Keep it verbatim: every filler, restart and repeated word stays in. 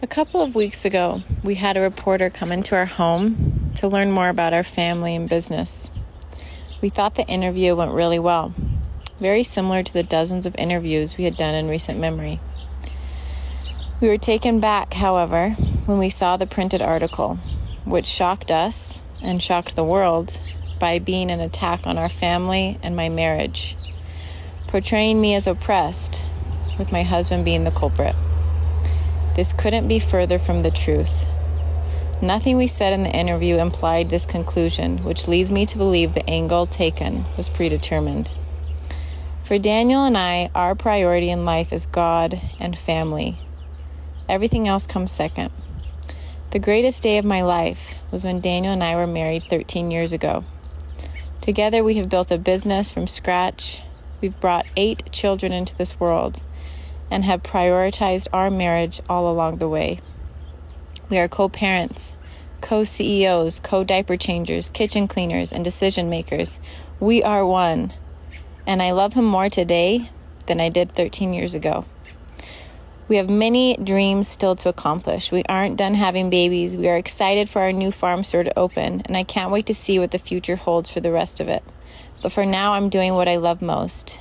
A couple of weeks ago, we had a reporter come into our home to learn more about our family and business. We thought the interview went really well, very similar to the dozens of interviews we had done in recent memory. We were taken back, however, when we saw the printed article, which shocked us and shocked the world by being an attack on our family and my marriage, portraying me as oppressed, with my husband being the culprit. This couldn't be further from the truth. Nothing we said in the interview implied this conclusion, which leads me to believe the angle taken was predetermined. For Daniel and I, our priority in life is God and family. Everything else comes second. The greatest day of my life was when Daniel and I were married thirteen years ago. Together we have built a business from scratch. We've brought eight children into this world and have prioritized our marriage all along the way. We are co-parents, co-C E Os, co-diaper changers, kitchen cleaners, and decision makers. We are one, and I love him more today than I did thirteen years ago. We have many dreams still to accomplish. We aren't done having babies. We are excited for our new farm store to open, and I can't wait to see what the future holds for the rest of it. But for now, I'm doing what I love most,